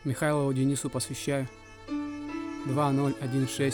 Михайлову Денису посвящаю. 2016.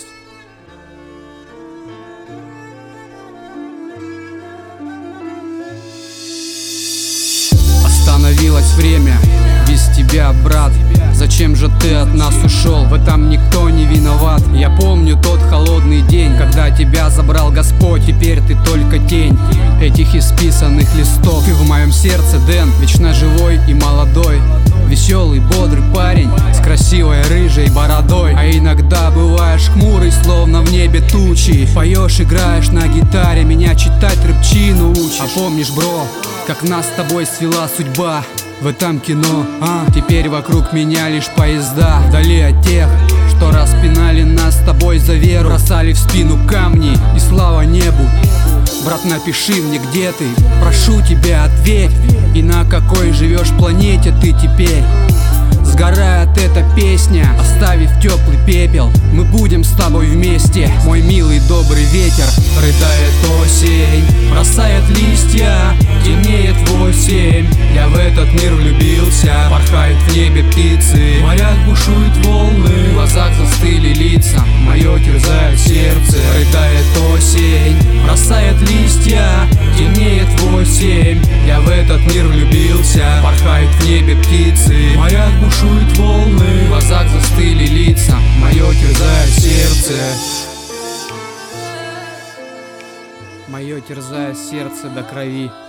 Остановилось время без тебя, брат. Зачем же ты от нас ушел? В этом никто не виноват. Я помню тот холодный день, когда тебя забрал Господь. Теперь ты только тень этих исписанных листов. Ты в моем сердце, Дэн, вечно живой и молодой. Веселый, бодрый парень с красивой рыжей бородой. А иногда бываешь хмурый, словно в небе тучи. Поешь, играешь на гитаре, меня читать рыбчину учишь. А помнишь, бро, как нас с тобой свела судьба в этом кино, Теперь вокруг меня лишь поезда, вдали от тех, что распинали нас с тобой за веру, бросали в спину камни и слава небу. Брат, напиши мне, где ты, прошу тебя, ответь. И на какой живешь планете ты теперь? Сгорает эта песня, оставив теплый пепел. Мы будем с тобой вместе, мой милый добрый ветер. Рыдает осень, бросает листья, темнеет 8. Я в этот мир влюбился, порхают в небе птицы, в морях бушуют волны, в глазах застыли лица, мое терзает сердце. Рыдает осень, бросает листья, темнеет 8. Я в этот мир влюбился, порхают в небе птицы, в морях бушуют волны, в глазах застыли лица, мое терзает сердце. Мое терзает сердце до крови.